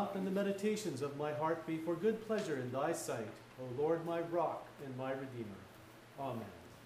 thought and the meditations of my heart be for good pleasure in thy sight, O Lord, my rock and my redeemer. Amen.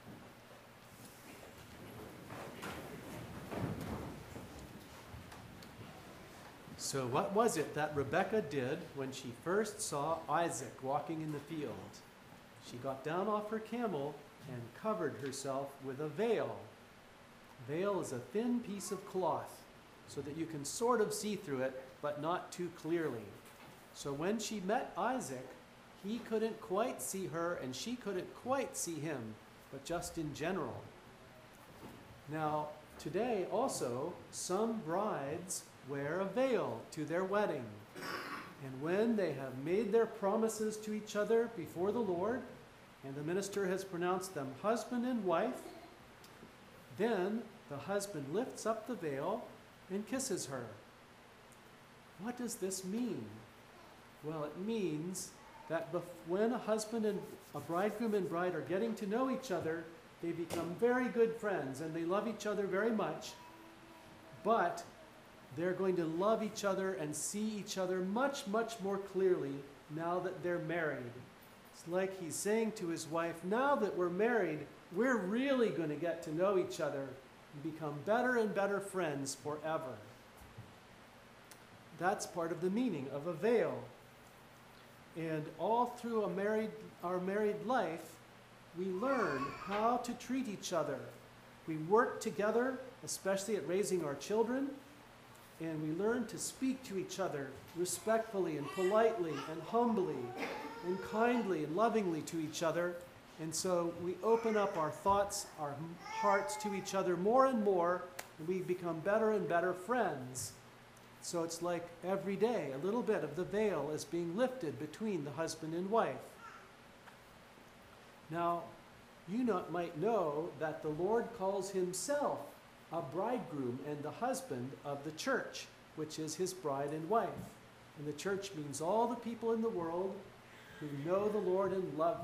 So what was it that Rebekah did when she first saw Isaac walking in the field? She got down off her camel and covered herself with a veil. A veil is a thin piece of cloth so that you can sort of see through it, but not too clearly. So when she met Isaac, he couldn't quite see her and she couldn't quite see him, but just in general. Now, today also, some brides wear a veil to their wedding. And when they have made their promises to each other before the Lord, and the minister has pronounced them husband and wife, then the husband lifts up the veil and kisses her. What does this mean? Well, it means that when a husband and a bridegroom and bride are getting to know each other, they become very good friends and they love each other very much, but they're going to love each other and see each other much, much more clearly now that they're married. It's like he's saying to his wife, now that we're married, we're really going to get to know each other and become better and better friends forever. That's part of the meaning of a veil. And all through our married life, we learn how to treat each other. We work together, especially at raising our children, and we learn to speak to each other respectfully and politely and humbly and kindly and lovingly to each other. And so we open up our thoughts, our hearts to each other more and more, and we become better and better friends. So it's like every day, a little bit of the veil is being lifted between the husband and wife. Now, you might know that the Lord calls himself a bridegroom and the husband of the church, which is his bride and wife. And the church means all the people in the world who know the Lord and love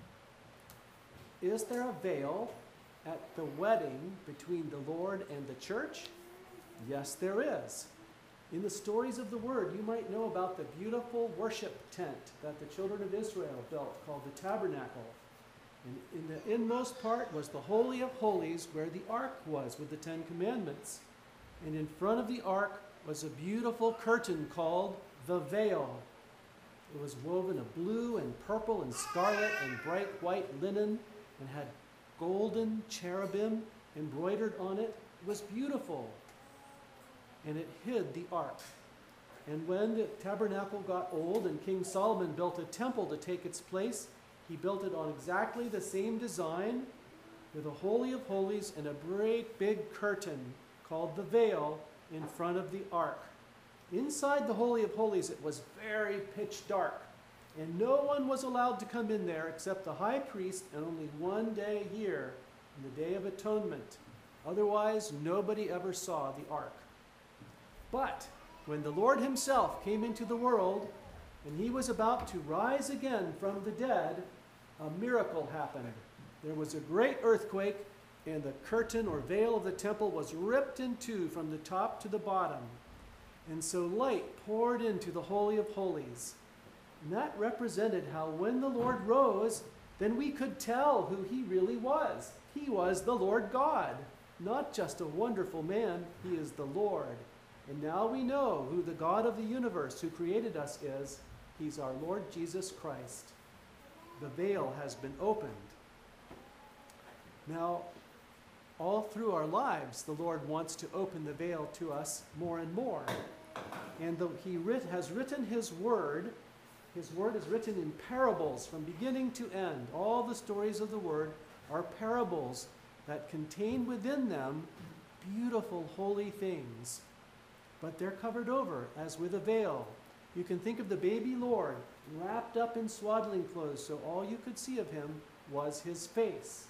him. Is there a veil at the wedding between the Lord and the church? Yes, there is. In the stories of the Word, you might know about the beautiful worship tent that the children of Israel built called the tabernacle. And in the inmost part was the Holy of Holies, where the ark was with the Ten Commandments. And in front of the ark was a beautiful curtain called the veil. It was woven of blue and purple and scarlet and bright white linen and had golden cherubim embroidered on it. It was beautiful. And it hid the ark. And when the tabernacle got old and King Solomon built a temple to take its place, he built it on exactly the same design with a Holy of Holies and a great big curtain called the veil in front of the ark. Inside the Holy of Holies, it was very pitch dark, and no one was allowed to come in there except the high priest, and only one day a year, on the Day of Atonement. Otherwise, nobody ever saw the ark. But when the Lord himself came into the world, and he was about to rise again from the dead, a miracle happened. There was a great earthquake, and the curtain or veil of the temple was ripped in two from the top to the bottom. And so light poured into the Holy of Holies. And that represented how when the Lord rose, then we could tell who he really was. He was the Lord God, not just a wonderful man. He is the Lord. And now we know who the God of the universe who created us is. He's our Lord Jesus Christ. The veil has been opened. Now, all through our lives, the Lord wants to open the veil to us more and more. And he has written his word. His word is written in parables from beginning to end. All the stories of the word are parables that contain within them beautiful, holy things. But they're covered over as with a veil. You can think of the baby Lord wrapped up in swaddling clothes, so all you could see of him was his face.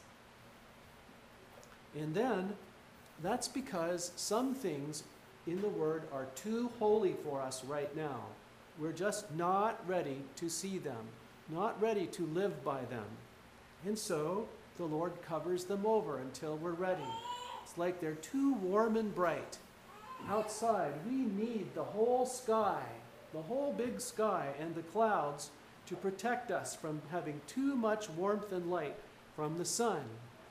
And then, that's because some things in the Word are too holy for us right now. We're just not ready to see them, not ready to live by them. And so, the Lord covers them over until we're ready. It's like they're too warm and bright. Outside, we need the whole sky the whole big sky and the clouds to protect us from having too much warmth and light from the sun.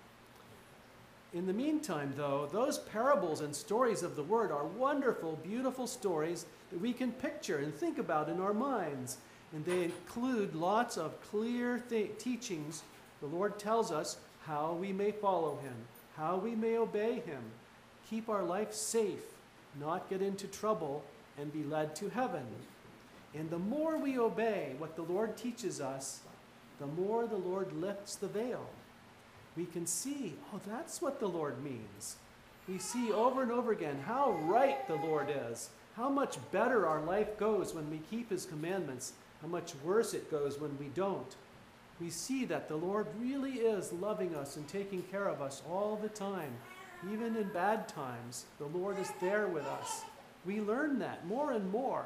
In the meantime, though, those parables and stories of the Word are wonderful, beautiful stories that we can picture and think about in our minds. And they include lots of clear teachings. The Lord tells us how we may follow Him, how we may obey Him, keep our life safe, not get into trouble, and be led to heaven. And the more we obey what the Lord teaches us, the more the Lord lifts the veil. We can see, oh, that's what the Lord means. We see over and over again how right the Lord is, how much better our life goes when we keep His commandments, how much worse it goes when we don't. We see that the Lord really is loving us and taking care of us all the time. Even in bad times, the Lord is there with us. We learn that more and more.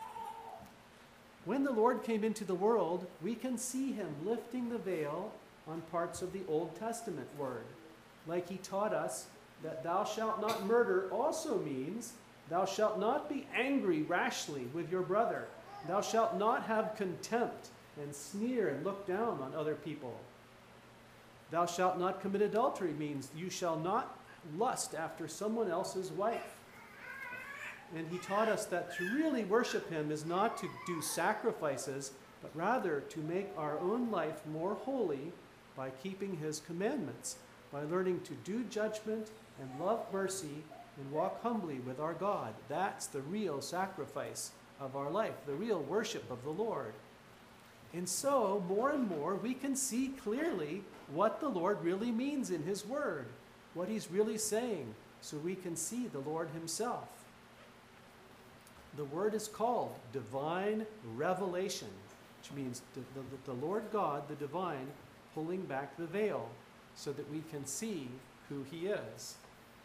When the Lord came into the world, we can see Him lifting the veil on parts of the Old Testament word. Like He taught us that thou shalt not murder also means thou shalt not be angry rashly with your brother. Thou shalt not have contempt and sneer and look down on other people. Thou shalt not commit adultery means you shall not lust after someone else's wife. And He taught us that to really worship Him is not to do sacrifices, but rather to make our own life more holy by keeping His commandments, by learning to do judgment and love mercy and walk humbly with our God. That's the real sacrifice of our life, the real worship of the Lord. And so, more and more, we can see clearly what the Lord really means in His Word, what He's really saying, so we can see the Lord Himself. The Word is called divine revelation, which means the Lord God, the divine, pulling back the veil so that we can see who He is.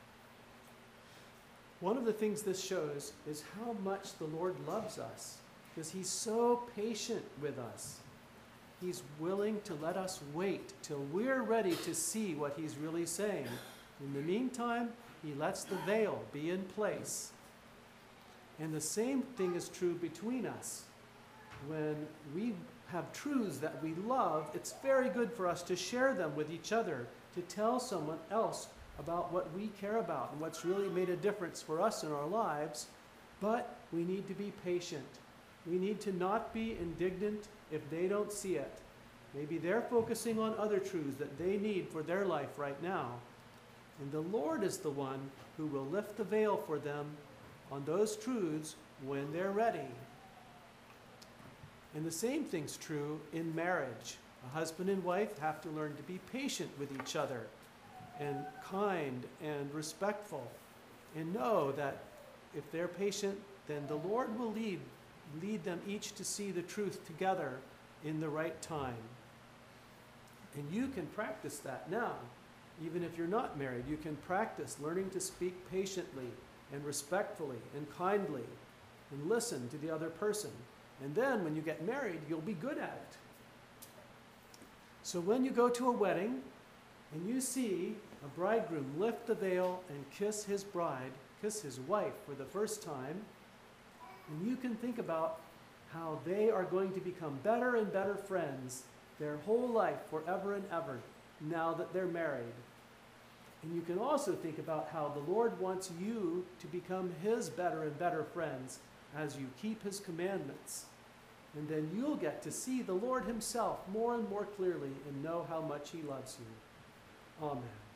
One of the things this shows is how much the Lord loves us, because He's so patient with us. He's willing to let us wait till we're ready to see what He's really saying. In the meantime, He lets the veil be in place. And the same thing is true between us. When we have truths that we love, it's very good for us to share them with each other, to tell someone else about what we care about and what's really made a difference for us in our lives. But we need to be patient. We need to not be indignant if they don't see it. Maybe they're focusing on other truths that they need for their life right now. And the Lord is the one who will lift the veil for them on those truths when they're ready. And the same thing's true in marriage. A husband and wife have to learn to be patient with each other and kind and respectful, and know that if they're patient, then the Lord will lead them each to see the truth together in the right time. And you can practice that now. Even if you're not married, you can practice learning to speak patiently and respectfully and kindly and listen to the other person. And then when you get married, you'll be good at it. So when you go to a wedding and you see a bridegroom lift the veil and kiss his bride, kiss his wife for the first time, and you can think about how they are going to become better and better friends their whole life, forever and ever, now that they're married. And you can also think about how the Lord wants you to become His better and better friends as you keep His commandments. And then you'll get to see the Lord Himself more and more clearly and know how much He loves you. Amen.